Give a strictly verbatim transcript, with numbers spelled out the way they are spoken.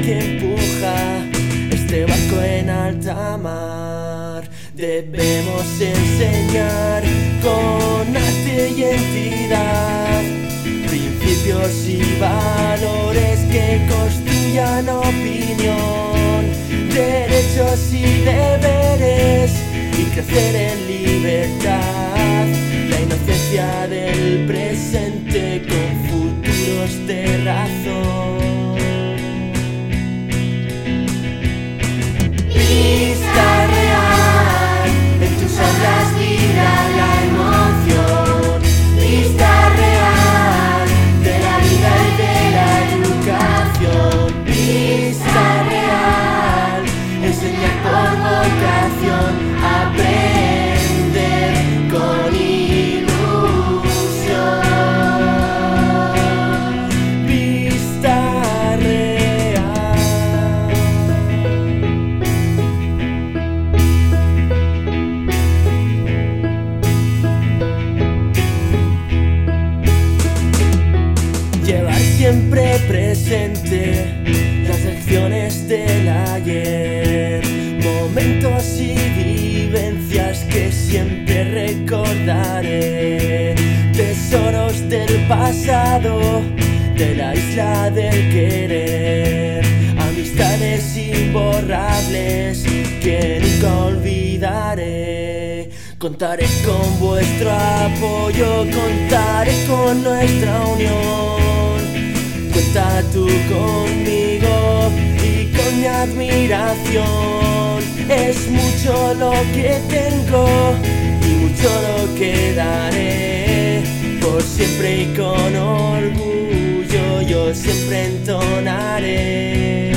que empuja este barco en alta mar. Debemos enseñar con arte y entidad principios y valores que construyan opinión, derechos y deberes, y crecer en libertad. La inocencia del presente con futuros de razón. Vista real, en tus obras vibra la emoción. Vista real, de la vida y de la educación. Vista real, enseñar por vocación, aprender con ilusión. Vista real. Llevar siempre presente las lecciones del ayer, momentos y vivencias que siempre recordaré, tesoros del pasado, de la isla del querer, amistades imborrables que nunca olvidaré. Contaré con vuestro apoyo, contaré con nuestra unión. Cuenta tú conmigo y con mi admiración. Es mucho lo que tengo y mucho lo que daré. Por siempre y con orgullo yo siempre entonaré.